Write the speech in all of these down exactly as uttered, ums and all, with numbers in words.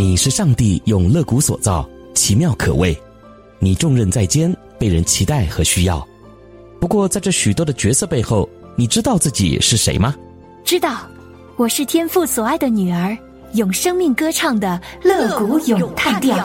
你是上帝用肋骨所造，奇妙可畏，你重任在肩，被人期待和需要。不过在这许多的角色背后，你知道自己是谁吗？ 知道，我是天父所爱的女儿，用生命歌唱的肋骨咏叹调。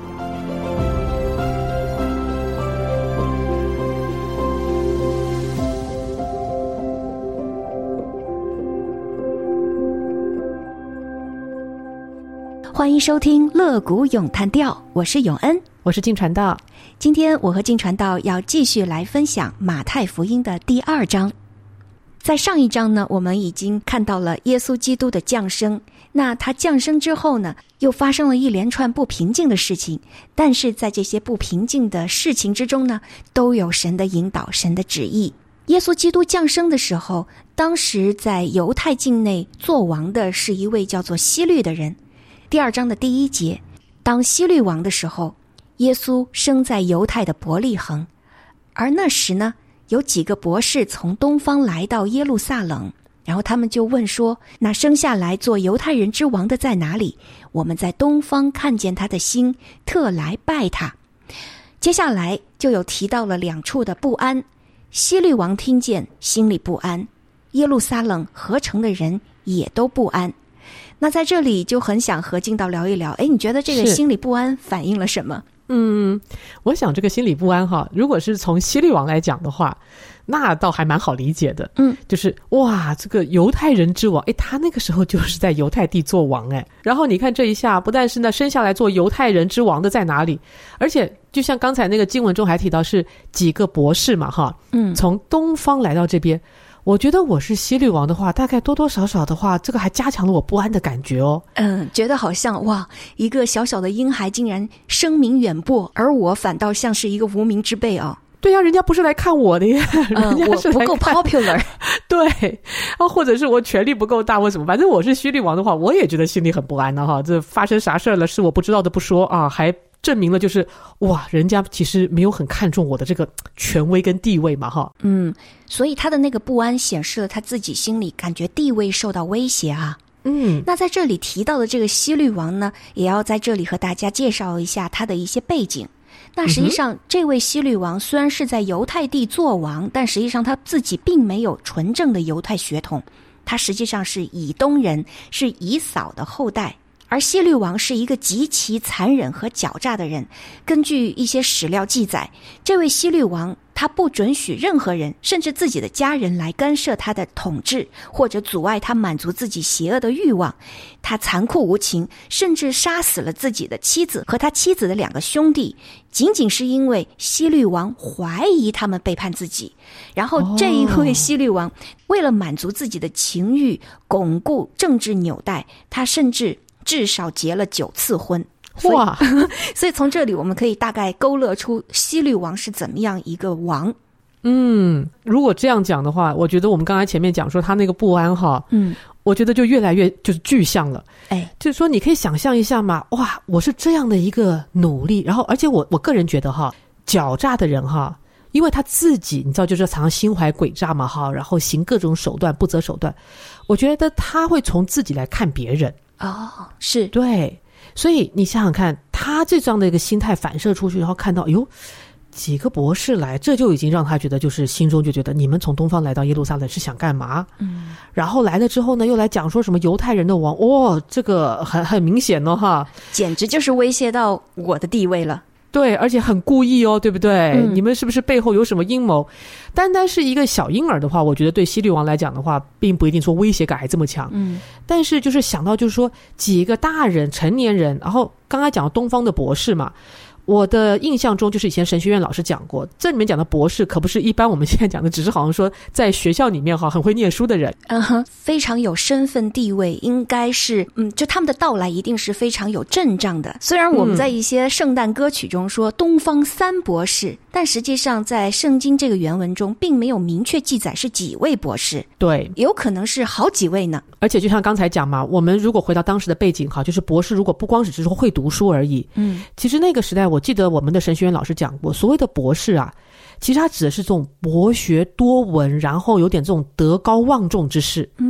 欢迎收听肋骨咏叹调，我是永恩， 我是静传道。 今天我和静传道要继续来分享马太福音的第二章。在上一章呢，我们已经看到了耶稣基督的降生，那他降生之后呢，又发生了一连串不平静的事情，但是在这些不平静的事情之中呢，都有神的引导，神的旨意。耶稣基督降生的时候，当时在犹太境内做王的是一位叫做希律的人。第二章的第一节，当希律王的时候，耶稣生在犹太的伯利恒，而那时呢，有几个博士从东方来到耶路撒冷，然后他们就问说，那生下来做犹太人之王的在哪里？我们在东方看见他的星，特来拜他。接下来就有提到了两处的不安，希律王听见心里不安，耶路撒冷合城的人也都不安。那在这里就很想和静道聊一聊，诶，你觉得这个心理不安反映了什么？ 嗯，我想这个心理不安哈，如果是从希律王来讲的话，那倒还蛮好理解的。嗯，就是哇，这个犹太人之王，诶，他那个时候就是在犹太地做王诶。然后你看这一下，不但是呢生下来做犹太人之王的在哪里，而且就像刚才那个经文中还提到是几个博士嘛哈，嗯，从东方来到这边。我觉得我是希律王的话，大概多多少少的话，这个还加强了我不安的感觉哦。 嗯，觉得好像哇，一个小小的婴孩竟然声名远播，而我反倒像是一个无名之辈哦。 对呀、啊，人家不是来看我的呀， 嗯、人家是来看我不够 popular。对， 啊，或者是我权力不够大，或什么，反正我是希律王的话，我也觉得心里很不安的哈。这发生啥事了？是我不知道的不说啊，还证明了就是哇，人家其实没有很看重我的这个权威跟地位嘛哈。 嗯，所以他的那个不安显示了他自己心里感觉地位受到威胁啊。嗯，那在这里提到的这个希律王呢，也要在这里和大家介绍一下他的一些背景。那实际上、嗯、这位希律王虽然是在犹太地做王，但实际上他自己并没有纯正的犹太血统，他实际上是以东人，是以扫的后代。而希律王是一个极其残忍和狡诈的人，根据一些史料记载，这位希律王他不准许任何人，甚至自己的家人来干涉他的统治，或者阻碍他满足自己邪恶的欲望。他残酷无情，甚至杀死了自己的妻子和他妻子的两个兄弟，仅仅是因为希律王怀疑他们背叛自己。然后这一位希律王为了满足自己的情欲，巩固政治纽带，他甚至至少结了九次婚。哇！所以从这里我们可以大概勾勒出希律王是怎么样一个王。 嗯，如果这样讲的话，我觉得我们刚才前面讲说他那个不安哈，嗯，我觉得就越来越就是具象了。哎，就是说你可以想象一下嘛，哇，我是这样的一个努力，然后而且我我个人觉得哈，狡诈的人哈，因为他自己你知道就是常常心怀诡诈嘛哈，然后行各种手段不择手段，我觉得他会从自己来看别人。 哦，是， 对，所以你想想看，他这样的一个心态反射出去，然后看到，哎呦，几个博士来，这就已经让他觉得，就是心中就觉得，你们从东方来到耶路撒冷是想干嘛？嗯，然后来了之后呢，又来讲说什么犹太人的王，哦，这个很很明显哦，哈， 简直就是威胁到我的地位了。 对，而且很故意哦，对不对？嗯、你们是不是背后有什么阴谋？单单是一个小婴儿的话，我觉得对希律王来讲的话，并不一定说威胁感还这么强。嗯，但是就是想到就是说几个大人、成年人，然后刚才讲东方的博士嘛。我的印象中就是以前神学院老师讲过，这里面讲的博士可不是一般我们现在讲的只是好像说在学校里面哈很会念书的人， 嗯哼，非常有身份地位，应该是嗯，就他们的到来一定是非常有阵仗的。虽然我们在一些圣诞歌曲中说东方三博士、嗯、但实际上在圣经这个原文中并没有明确记载是几位博士， 对， 有可能是好几位呢。 而且就像刚才讲嘛，我们如果回到当时的背景哈，就是博士如果不光只是说会读书而已，嗯，其实那个时代我记得我们的神学院老师讲过，所谓的博士啊，其实他指的是这种博学多闻，然后有点这种德高望重之士。嗯，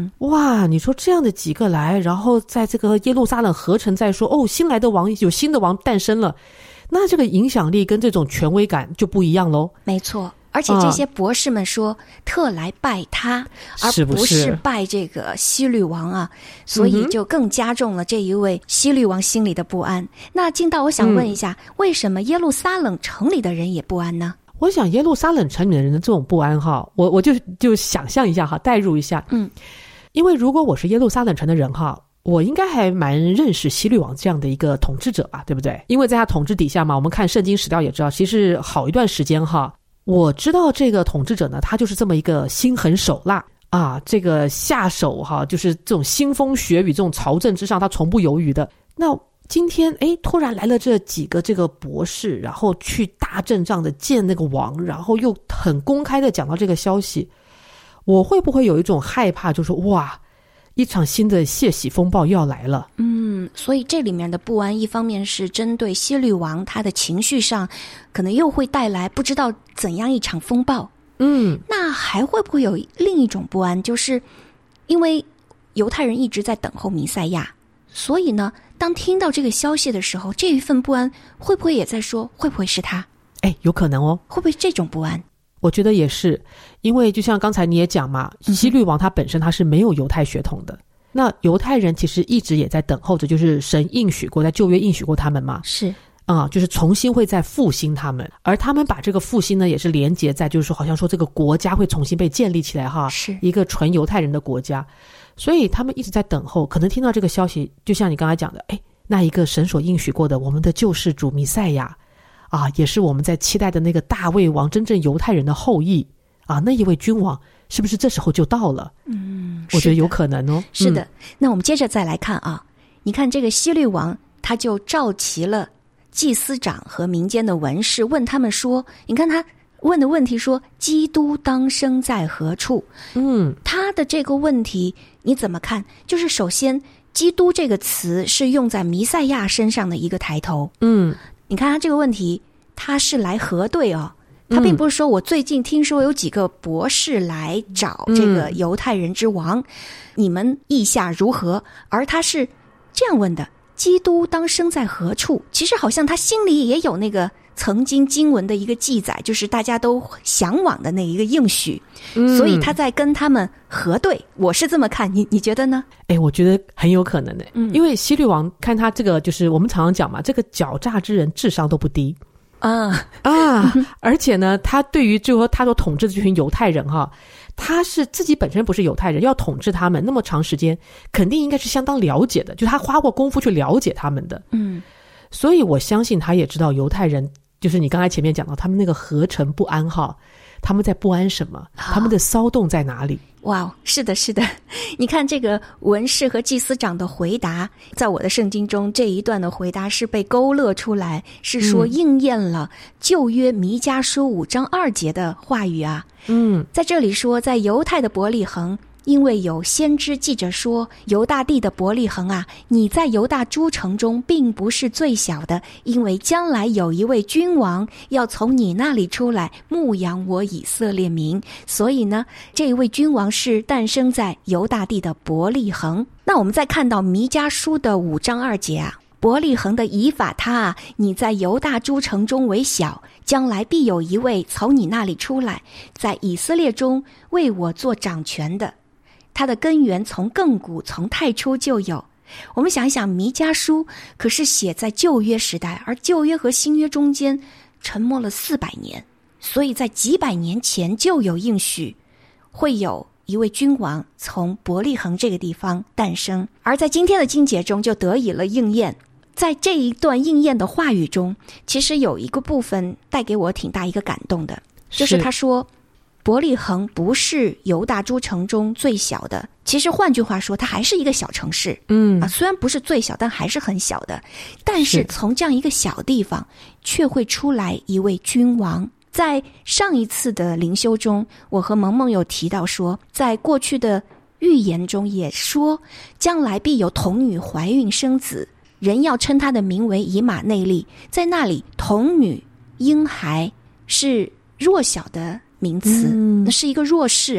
嗯，哇，你说这样的几个来，然后在这个耶路撒冷合成再说，哦，新来的王有新的王诞生了，那这个影响力跟这种权威感就不一样喽。 没错。而且这些博士们说、啊、特来拜他，而不是拜这个希律王啊，所以就更加重了这一位希律王心里的不安。那进道，我想问一下、嗯、为什么耶路撒冷城里的人也不安呢？ 我想耶路撒冷城里的人的这种不安哈，我我就就想象一下哈，代入一下，嗯，因为如果我是耶路撒冷城的人哈，我应该还蛮认识希律王这样的一个统治者吧，对不对？因为在他统治底下嘛，我们看圣经史料也知道，其实好一段时间哈。我知道这个统治者呢，他就是这么一个心狠手辣啊，这个下手哈，就是这种腥风血雨，这种朝政之上他从不犹豫的。那今天诶突然来了这几个这个博士，然后去大阵仗的见那个王，然后又很公开的讲到这个消息，我会不会有一种害怕，就是哇，一场新的血洗风暴又要来了？ 嗯，所以这里面的不安，一方面是针对希律王他的情绪上，可能又会带来不知道怎样一场风暴。嗯，那还会不会有另一种不安，就是因为犹太人一直在等候弥赛亚，所以呢，当听到这个消息的时候，这一份不安会不会也在说，会不会是他？ 哎，有可能哦。 会不会这种不安？ 我觉得也是，因为就像刚才你也讲嘛，希律王他本身他是没有犹太血统的，那犹太人其实一直也在等候着，就是神应许过，在旧约应许过他们嘛， 是啊、嗯，就是重新会再复兴他们，而他们把这个复兴呢，也是连结在，就是说好像说这个国家会重新被建立起来哈， 是一个纯犹太人的国家，所以他们一直在等候，可能听到这个消息，就像你刚才讲的，哎，那一个神所应许过的我们的救世主弥赛亚啊，也是我们在期待的那个大卫王，真正犹太人的后裔啊，那一位君王是不是这时候就到了？嗯，我觉得有可能哦。 是的、嗯、那我们接着再来看啊，你看这个希律王他就召集了祭司长和民间的文士，问他们说，你看他问的问题说，基督当生在何处？嗯，他的这个问题你怎么看？就是首先基督这个词是用在弥赛亚身上的一个抬头。嗯，你看他这个问题他是来核对哦，他并不是说我最近听说有几个博士来找这个犹太人之王、嗯、你们意下如何，而他是这样问的，基督当生在何处？其实好像他心里也有那个曾经经文的一个记载，就是大家都向往的那一个应许、嗯、所以他在跟他们核对，我是这么看，你你觉得呢？ 哎，我觉得很有可能的、嗯、因为希律王看他这个，就是我们常常讲嘛，这个狡诈之人智商都不低啊啊！而且呢，他对于就说他所统治的这群犹太人哈，他是自己本身不是犹太人，要统治他们那么长时间，肯定应该是相当了解的，就他花过功夫去了解他们的。嗯，所以我相信他也知道犹太人，就是你刚才前面讲到他们那个合成不安哈，他们在不安什么？他们的骚动在哪里？ 哇，是的，是的。你看这个文士和祭司长的回答，在我的圣经中这一段的回答是被勾勒出来，是说应验了旧约弥迦书五章二节的话语啊。嗯，在这里说，在犹太的伯利恒，因为有先知记着说，犹大地的伯利恒啊，你在犹大诸城中并不是最小的，因为将来有一位君王要从你那里出来牧养我以色列民，所以呢，这一位君王是诞生在犹大地的伯利恒。那我们再看到弥迦书的五章二节啊，伯利恒的以法他啊，你在犹大诸城中为小，将来必有一位从你那里出来，在以色列中为我做掌权的，它的根源从亘古从太初就有。我们想一想，弥迦书可是写在旧约时代，而旧约和新约中间沉默了四百年，所以在几百年前就有应许，会有一位君王从伯利恒这个地方诞生，而在今天的经节中就得以了应验。在这一段应验的话语中，其实有一个部分带给我挺大一个感动的，就是他说伯利恒不是犹大诸城中最小的，其实换句话说，它还是一个小城市。嗯啊，虽然不是最小，但还是很小的。但是从这样一个小地方，却会出来一位君王。在上一次的灵修中，我和萌萌有提到说，在过去的预言中也说，将来必有童女怀孕生子，人要称他的名为以马内利。在那里，童女婴孩是弱小的名词、嗯、那是一个弱势哈，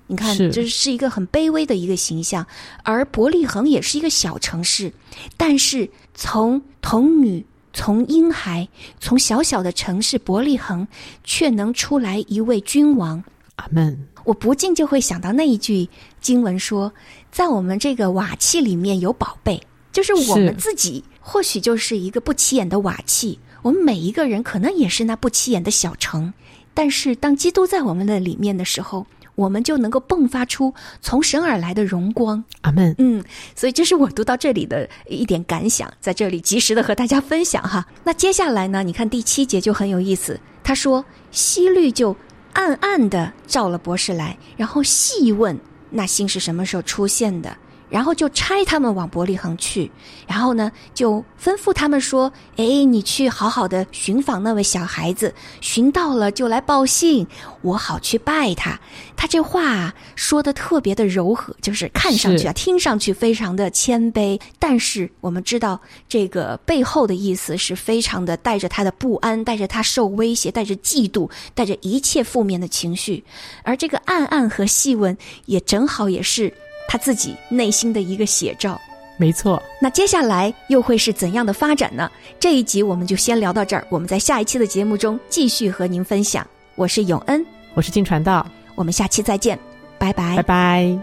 你看这是一个很卑微的一个形象，而伯利恒也是一个小城市，但是从童女，从婴孩，从小小的城市伯利恒却能出来一位君王。 阿们。 我不禁就会想到那一句经文说，在我们这个瓦器里面有宝贝，就是我们自己或许就是一个不起眼的瓦器，我们每一个人可能也是那不起眼的小城，但是当基督在我们的里面的时候，我们就能够迸发出从神而来的荣光。 阿们。 嗯，所以这是我读到这里的一点感想，在这里及时的和大家分享哈。那接下来呢，你看第七节就很有意思，他说希律就暗暗地召了博士来，然后细问那星是什么时候出现的，然后就差他们往伯利恒去，然后呢就吩咐他们说，诶，你去好好的寻访那位小孩子，寻到了就来报信，我好去拜他。他这话啊说的特别的柔和，就是看上去啊听上去非常的谦卑，但是我们知道这个背后的意思是非常的带着他的不安，带着他受威胁，带着嫉妒，带着一切负面的情绪。而这个暗暗和细问也正好也是他自己内心的一个写照。 没错。 那接下来又会是怎样的发展呢？这一集我们就先聊到这儿，我们在下一期的节目中继续和您分享。我是永恩， 我是金传道， 我们下期再见，拜拜， 拜拜。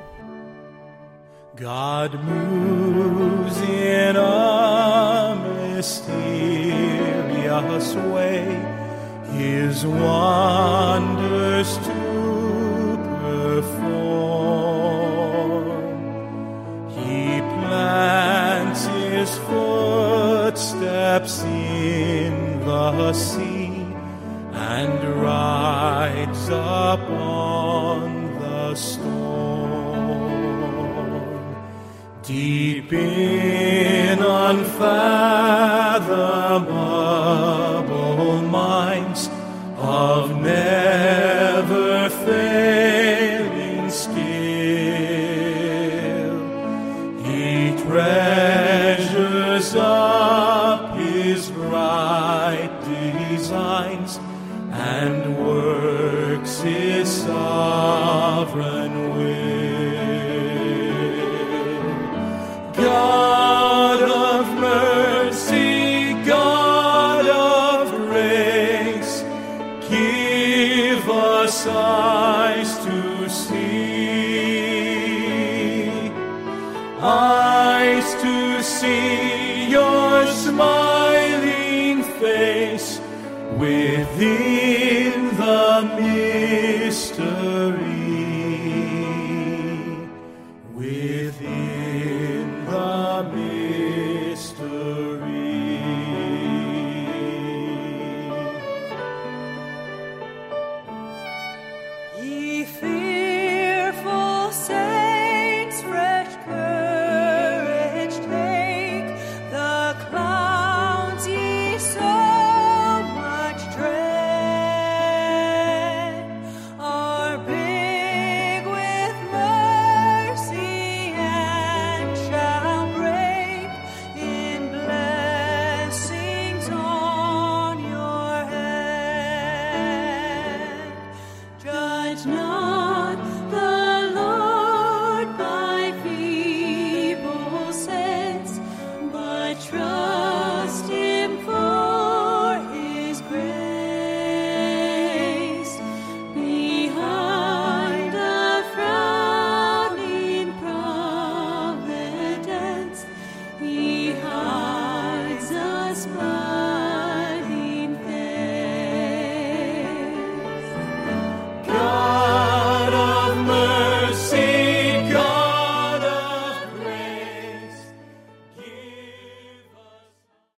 God moves in a mysterious way, His wonders to plants His footsteps in the sea and rides upon the storm. Deep in unfathomable minds of never failing skill, He treasures up His bright designs and works His sovereign will. God of mercy, God of grace, give us eyes to see, eyes to see Your smiling face within the mirror.